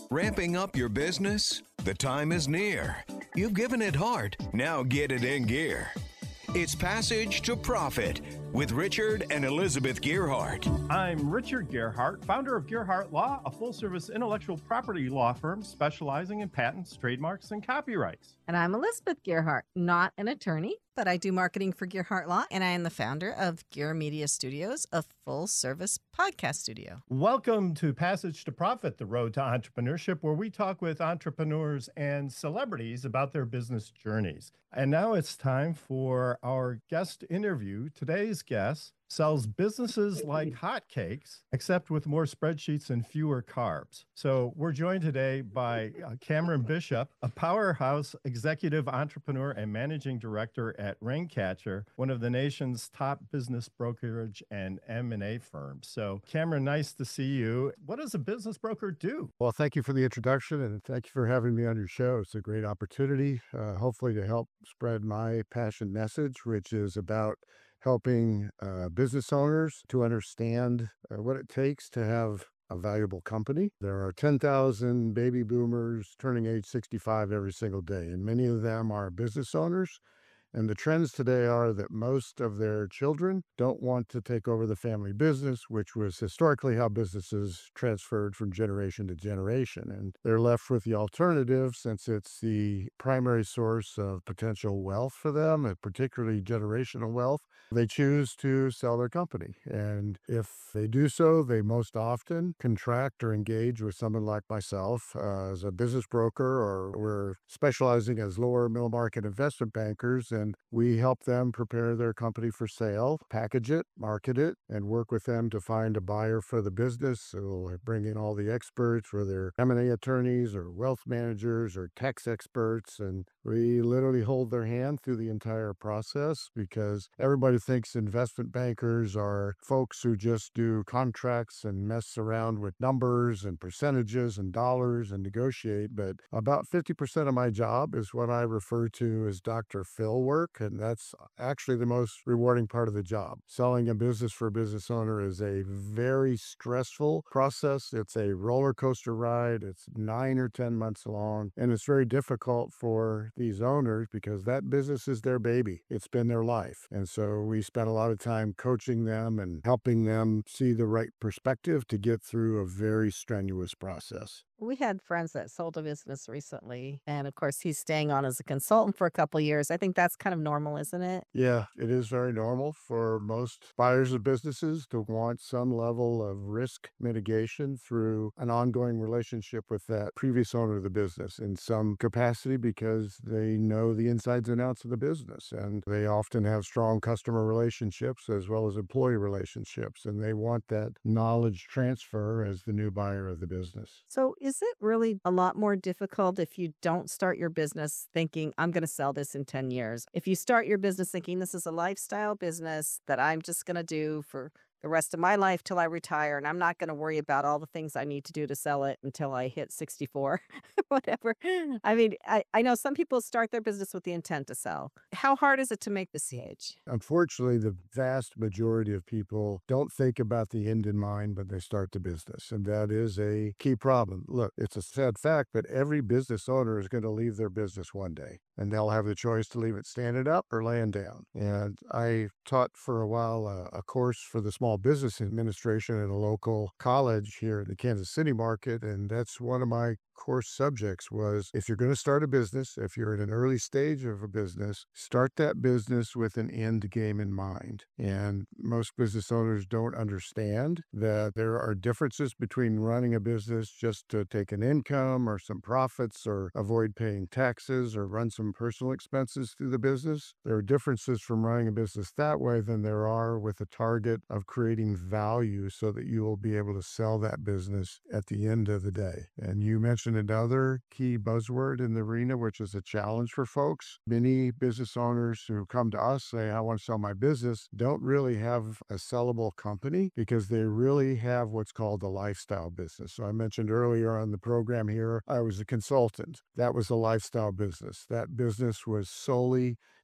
Ramping up your business? The time is near. You've given it heart, now get it in gear. It's Passage to Profit with Richard and Elizabeth Gearhart. I'm Richard Gearhart, founder of Gearhart Law, a full-service intellectual property law firm specializing in patents, trademarks, and copyrights. And I'm Elizabeth Gearhart, not an attorney, but I do marketing for Gearhart Law, and I am the founder of Gear Media Studios, a full-service podcast studio. Welcome to Passage to Profit, the road to entrepreneurship, where we talk with entrepreneurs and celebrities about their business journeys. And now it's time for our guest interview. Today's guest sells businesses like hotcakes, except with more spreadsheets and fewer carbs. So we're joined today by Cameron Bishop, a powerhouse executive entrepreneur and managing director at Raincatcher, one of the nation's top business brokerage and M&A firms. So Cameron, nice to see you. What does a business broker do? Well, thank you for the introduction, and thank you for having me on your show. It's a great opportunity, hopefully to help spread my passion message, which is about helping business owners to understand what it takes to have a valuable company. There are 10,000 baby boomers turning age 65 every single day, and many of them are business owners. And the trends today are that most of their children don't want to take over the family business, which was historically how businesses transferred from generation to generation. And they're left with the alternative, since it's the primary source of potential wealth for them, and particularly generational wealth. They choose to sell their company. And if they do so, they most often contract or engage with someone like myself as a business broker, or we're specializing as lower middle market investment bankers. And we help them prepare their company for sale, package it, market it, and work with them to find a buyer for the business. So we'll bring in all the experts, whether M&A attorneys or wealth managers or tax experts, and we literally hold their hand through the entire process, because everybody thinks investment bankers are folks who just do contracts and mess around with numbers and percentages and dollars and negotiate. But about 50% of my job is what I refer to as Dr. Phil work, and that's actually the most rewarding part of the job. Selling a business for a business owner is a very stressful process. It's a roller coaster ride. It's 9 or 10 months long, and it's very difficult for these owners because that business is their baby. It's been their life. And so we spend a lot of time coaching them and helping them see the right perspective to get through a very strenuous process. We had friends that sold a business recently, and of course, he's staying on as a consultant for a couple of years. I think that's kind of normal, isn't it? Yeah, it is very normal for most buyers of businesses to want some level of risk mitigation through an ongoing relationship with that previous owner of the business in some capacity, because they know the insides and outs of the business. And they often have strong customer relationships as well as employee relationships, and they want that knowledge transfer as the new buyer of the business. So is it really a lot more difficult if you don't start your business thinking, I'm going to sell this in 10 years? If you start your business thinking this is a lifestyle business that I'm just going to do for the rest of my life till I retire, and I'm not going to worry about all the things I need to do to sell it until I hit 64, whatever. I mean, I know some people start their business with the intent to sell. How hard is it to make this age? Unfortunately, the vast majority of people don't think about the end in mind, but they start the business. And that is a key problem. Look, it's a sad fact, but every business owner is going to leave their business one day, and they'll have the choice to leave it standing up or laying down. And I taught for a while a course for the Small Business Administration at a local college here in the Kansas City market. And that's one of my course subjects was, if you're going to start a business, if you're in an early stage of a business, start that business with an end game in mind. And most business owners don't understand that there are differences between running a business just to take an income or some profits or avoid paying taxes or run some personal expenses through the business. There are differences from running a business that way than there are with a target of creating value so that you will be able to sell that business at the end of the day. And you mentioned another key buzzword in the arena, which is a challenge for folks. Many business owners who come to us say, I want to sell my business, don't really have a sellable company because they really have what's called a lifestyle business. So I mentioned earlier on the program here, I was a consultant. That was a lifestyle business. That business was solely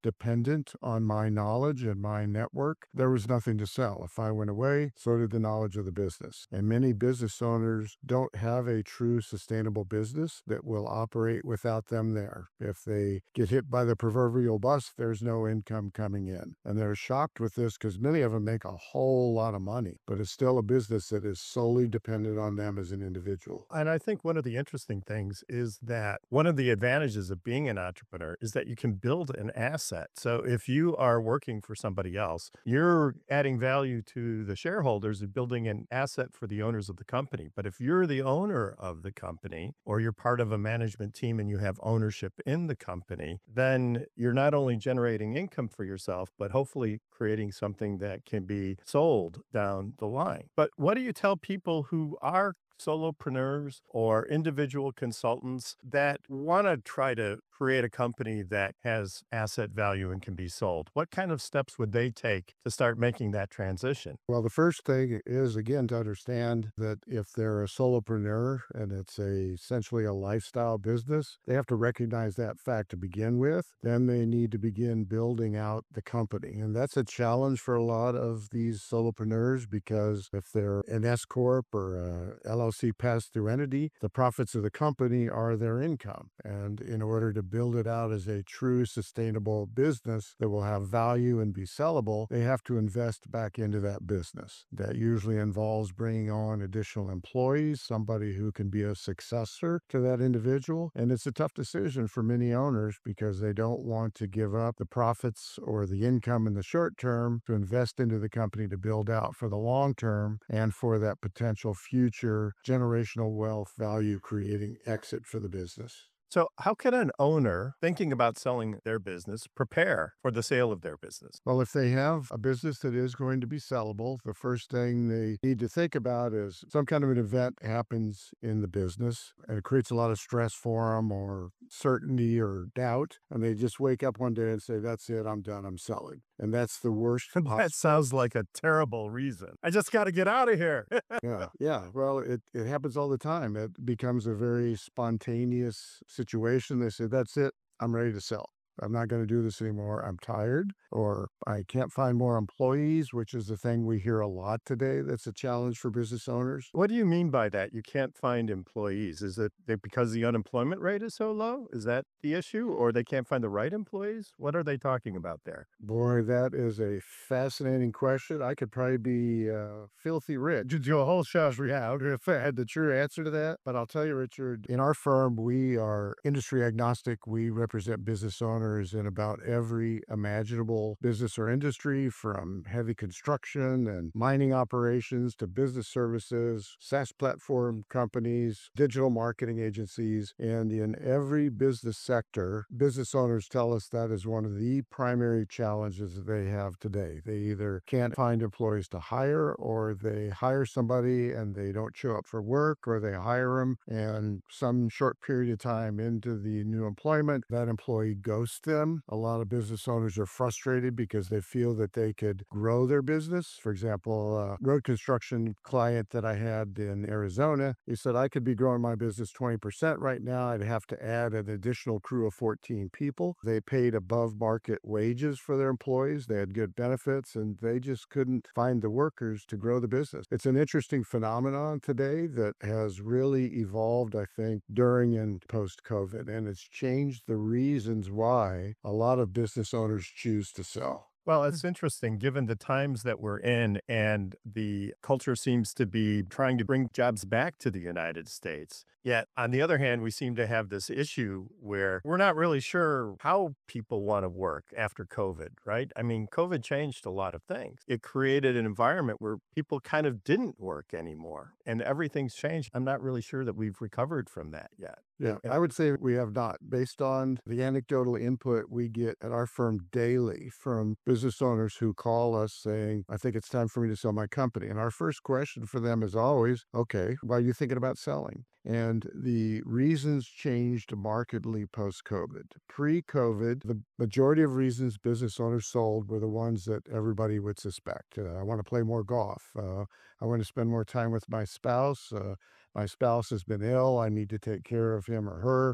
dependent on my knowledge and my network, there was nothing to sell. If I went away, so did the knowledge of the business. And many business owners don't have a true sustainable business that will operate without them there. If they get hit by the proverbial bus, there's no income coming in. And they're shocked with this because many of them make a whole lot of money, but it's still a business that is solely dependent on them as an individual. And I think one of the interesting things is that one of the advantages of being an entrepreneur is that you can build an asset. So if you are working for somebody else, you're adding value to the shareholders and building an asset for the owners of the company. But if you're the owner of the company or you're part of a management team and you have ownership in the company, then you're not only generating income for yourself, but hopefully creating something that can be sold down the line. But what do you tell people who are solopreneurs or individual consultants that want to try to create a company that has asset value and can be sold? What kind of steps would they take to start making that transition? Well, the first thing is, again, to understand that if they're a solopreneur and it's essentially a lifestyle business, they have to recognize that fact to begin with. Then they need to begin building out the company. And that's a challenge for a lot of these solopreneurs because if they're an S Corp or a LLC pass-through entity, the profits of the company are their income. And in order to build it out as a true sustainable business that will have value and be sellable, they have to invest back into that business. That usually involves bringing on additional employees, somebody who can be a successor to that individual. And it's a tough decision for many owners because they don't want to give up the profits or the income in the short term to invest into the company to build out for the long term and for that potential future generational wealth value creating exit for the business. So, how can an owner thinking about selling their business prepare for the sale of their business? Well, if they have a business that is going to be sellable, the first thing they need to think about is some kind of an event happens in the business and it creates a lot of stress for them or certainty or doubt. And they just wake up one day and say, that's it, I'm done, I'm selling. And that's the worst That sounds like a terrible reason. I just got to get out of here. Yeah. Well, it happens all the time. It becomes a very spontaneous situation. They say, that's it. I'm ready to sell. I'm not going to do this anymore. I'm tired, or I can't find more employees, which is the thing we hear a lot today. That's a challenge for business owners. What do you mean by that? You can't find employees? Is it because the unemployment rate is so low? Is that the issue? Or they can't find the right employees? What are they talking about there? Boy, that is a fascinating question. I could probably be filthy rich to do a whole show's out if I had the true answer to that. But I'll tell you, Richard, in our firm, we are industry agnostic. We represent business owners in about every imaginable business or industry, from heavy construction and mining operations to business services, SaaS platform companies, digital marketing agencies. And in every business sector, business owners tell us that is one of the primary challenges that they have today. They either can't find employees to hire, or they hire somebody and they don't show up for work, or they hire them and some short period of time into the new employment, that employee ghosts them. A lot of business owners are frustrated because they feel that they could grow their business. For example, a road construction client that I had in Arizona, he said, I could be growing my business 20% right now. I'd have to add an additional crew of 14 people. They paid above market wages for their employees. They had good benefits, and they just couldn't find the workers to grow the business. It's an interesting phenomenon today that has really evolved, I think, during and post-COVID, and it's changed the reasons why a lot of business owners choose to sell. Well, it's interesting given the times that we're in, and the culture seems to be trying to bring jobs back to the United States. Yet, on the other hand, we seem to have this issue where we're not really sure how people want to work after COVID, right? I mean, COVID changed a lot of things. It created an environment where people kind of didn't work anymore, and everything's changed. I'm not really sure that we've recovered from that yet. Yeah, I would say we have not. Based on the anecdotal input we get at our firm daily from business owners who call us saying, I think it's time for me to sell my company. And our first question for them is always, okay, why are you thinking about selling? And the reasons changed markedly post-COVID. Pre-COVID, the majority of reasons business owners sold were the ones that everybody would suspect. I want to play more golf. I want to spend more time with my spouse. My spouse has been ill. I need to take care of him or her.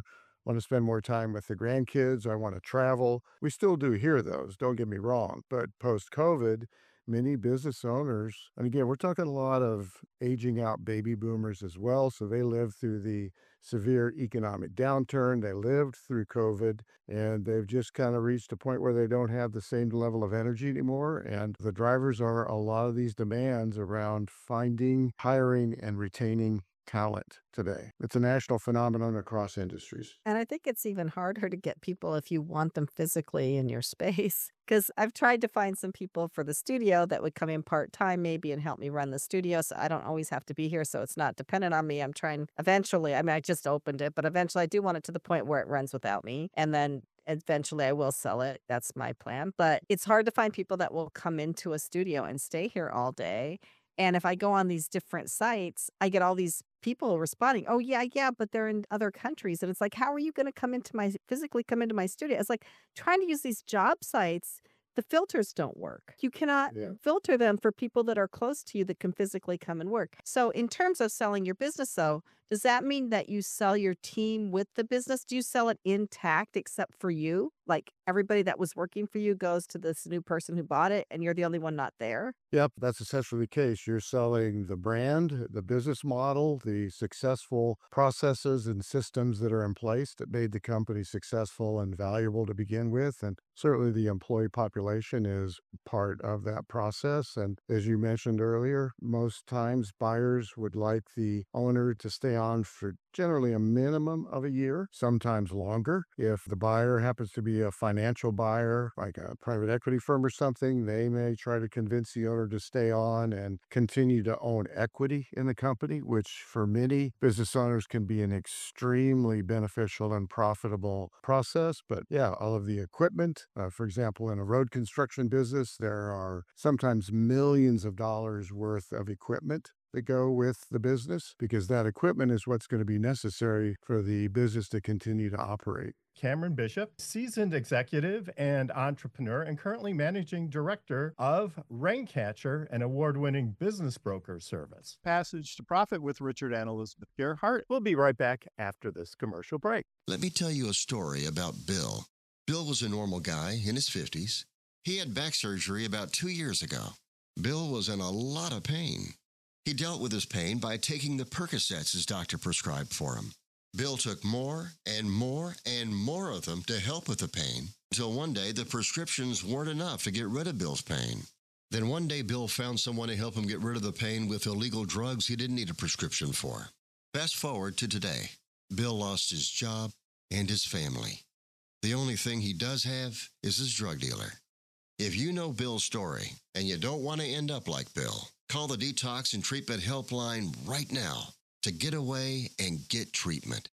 want to spend more time with the grandkids, I want to travel. We still do hear those, don't get me wrong. But post-COVID, many business owners, and again, we're talking a lot of aging out baby boomers as well. So they lived through the severe economic downturn. They lived through COVID, and they've just kind of reached a point where they don't have the same level of energy anymore. And the drivers are a lot of these demands around finding, hiring, and retaining talent today. It's a national phenomenon across industries. And I think it's even harder to get people if you want them physically in your space. Because I've tried to find some people for the studio that would come in part time, maybe, and help me run the studio. So I don't always have to be here. So it's not dependent on me. I'm trying eventually, I mean, I just opened it, but eventually I do want it to the point where it runs without me. And then eventually I will sell it. That's my plan. But it's hard to find people that will come into a studio and stay here all day. And if I go on these different sites, I get all these people responding, oh, yeah, but they're in other countries. And it's like, how are you going to physically come into my studio? It's like trying to use these job sites. The filters don't work. You cannot filter them for people that are close to you that can physically come and work. So in terms of selling your business, though, does that mean that you sell your team with the business? Do you sell it intact except for you? Like everybody that was working for you goes to this new person who bought it and you're the only one not there? Yep, that's essentially the case. You're selling the brand, the business model, the successful processes and systems that are in place that made the company successful and valuable to begin with. And certainly the employee population is part of that process. And as you mentioned earlier, most times buyers would like the owner to stay on for generally a minimum of a year, sometimes longer. If the buyer happens to be a financial buyer, like a private equity firm or something, they may try to convince the owner to stay on and continue to own equity in the company, which for many business owners can be an extremely beneficial and profitable process. But yeah, all of the equipment, for example, in a road construction business, there are sometimes millions of dollars worth of equipment that go with the business, because that equipment is what's going to be necessary for the business to continue to operate. Cameron Bishop, seasoned executive and entrepreneur, and currently managing director of Raincatcher, an award-winning business broker service. Passage to Profit with Richard and Elizabeth Gearhart. We'll be right back after this commercial break. Let me tell you a story about Bill. Bill was a normal guy in his 50s. He had back surgery about 2 years ago. Bill was in a lot of pain. He dealt with his pain by taking the Percocets his doctor prescribed for him. Bill took more and more and more of them to help with the pain, until one day the prescriptions weren't enough to get rid of Bill's pain. Then one day Bill found someone to help him get rid of the pain with illegal drugs he didn't need a prescription for. Fast forward to today. Bill lost his job and his family. The only thing he does have is his drug dealer. If you know Bill's story and you don't want to end up like Bill, call the Detox and Treatment Helpline right now to get away and get treatment.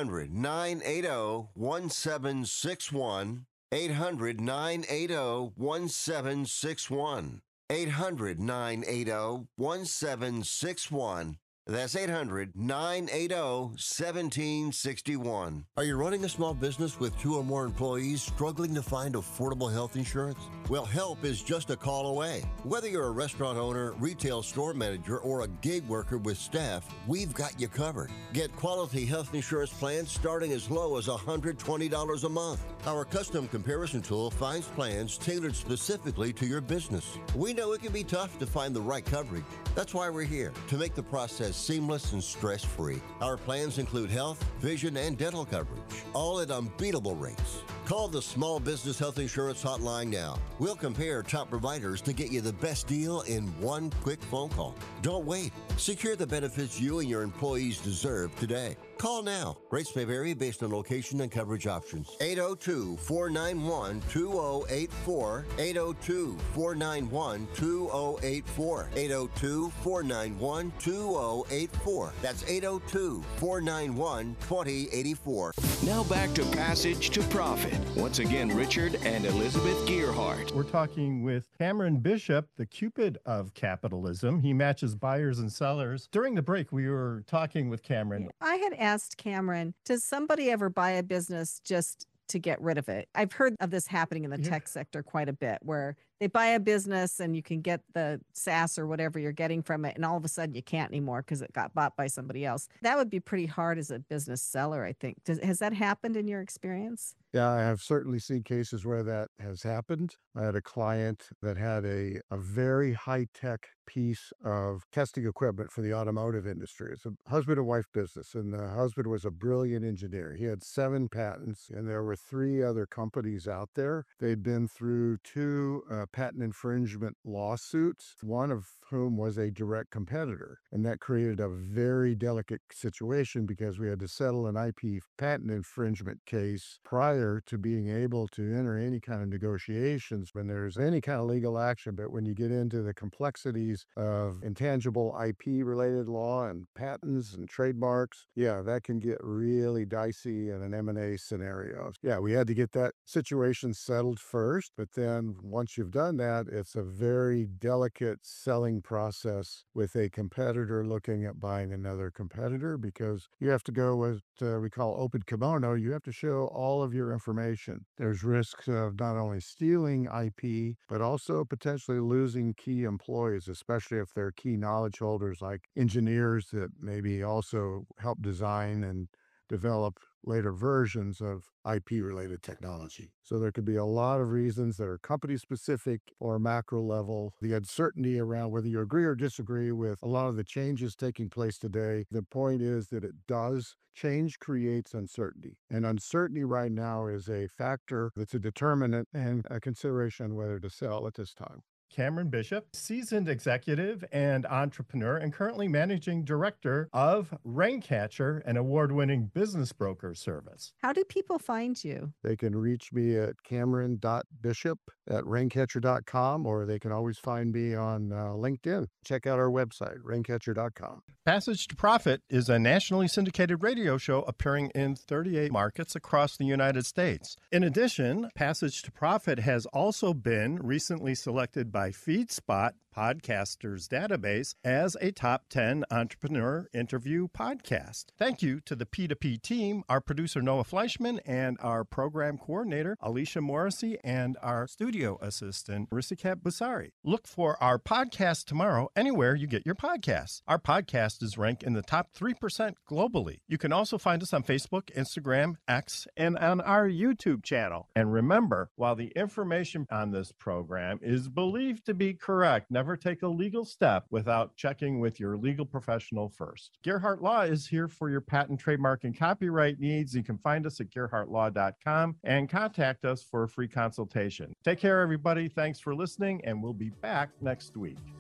800-980-1761. 800-980-1761. 800-980-1761. That's 800-980-1761. Are you running a small business with 2 or more employees struggling to find affordable health insurance? Well, help is just a call away. Whether you're a restaurant owner, retail store manager, or a gig worker with staff, we've got you covered. Get quality health insurance plans starting as low as $120 a month. Our custom comparison tool finds plans tailored specifically to your business. We know it can be tough to find the right coverage. That's why we're here, to make the process seamless and stress-free. Our plans include health, vision, and dental coverage, all at unbeatable rates. Call the Small Business Health Insurance Hotline now. We'll compare top providers to get you the best deal in one quick phone call. Don't wait. Secure the benefits you and your employees deserve today. Call now. Rates may vary based on location and coverage options. 802-491-2084. 802-491-2084. 802-491-2084. That's 802-491-2084. Now back to Passage to Profit. Once again, Richard and Elizabeth Gearhart. We're talking with Cameron Bishop, the Cupid of capitalism. He matches buyers and sellers. During the break, we were talking with Cameron. I had asked Cameron, does somebody ever buy a business just to get rid of it? I've heard of this happening in the tech sector quite a bit, where They buy a business and you can get the SaaS or whatever you're getting from it, and all of a sudden you can't anymore because it got bought by somebody else. That would be pretty hard as a business seller, I think. Has that happened in your experience? Yeah, I have certainly seen cases where that has happened. I had a client that had a very high-tech piece of testing equipment for the automotive industry. It's a husband and wife business, and the husband was a brilliant engineer. He had 7 patents, and there were 3 other companies out there. They'd been through 2 patent infringement lawsuits, one of whom was a direct competitor. And that created a very delicate situation because we had to settle an IP patent infringement case prior to being able to enter any kind of negotiations when there's any kind of legal action. But when you get into the complexities of intangible IP related law and patents and trademarks, yeah, that can get really dicey in an M&A scenario. Yeah, we had to get that situation settled first, but then once you've done that, it's a very delicate selling process with a competitor looking at buying another competitor, because you have to go with we call open kimono. You have to show all of your information. There's risks of not only stealing IP, but also potentially losing key employees, especially if they're key knowledge holders like engineers that maybe also help design and develop later versions of IP-related technology. So there could be a lot of reasons that are company-specific or macro level. The uncertainty around whether you agree or disagree with a lot of the changes taking place today, the point is that it does change creates uncertainty. And uncertainty right now is a factor that's a determinant and a consideration whether to sell at this time. Cameron Bishop, seasoned executive and entrepreneur, and currently managing director of Raincatcher, an award-winning business broker service. How do people find you? They can reach me at cameron.bishop@raincatcher.com, or they can always find me on LinkedIn. Check out our website, raincatcher.com. Passage to Profit is a nationally syndicated radio show appearing in 38 markets across the United States. In addition, Passage to Profit has also been recently selected by FeedSpot Podcasters Database as a top 10 entrepreneur interview podcast. Thank you to the P2P team, our producer Noah Fleischman, and our program coordinator Alicia Morrissey, and our studio assistant Risikat Busari. Look for our podcast tomorrow anywhere you get your podcasts. Our podcast is ranked in the top 3% globally. You can also find us on Facebook, Instagram, X, and on our YouTube channel. And remember, while the information on this program is believed to be correct, never take a legal step without checking with your legal professional first. Gerhardt Law is here for your patent, trademark, and copyright needs. You can find us at gerhardtlaw.com and contact us for a free consultation. Take care, everybody. Thanks for listening, and we'll be back next week.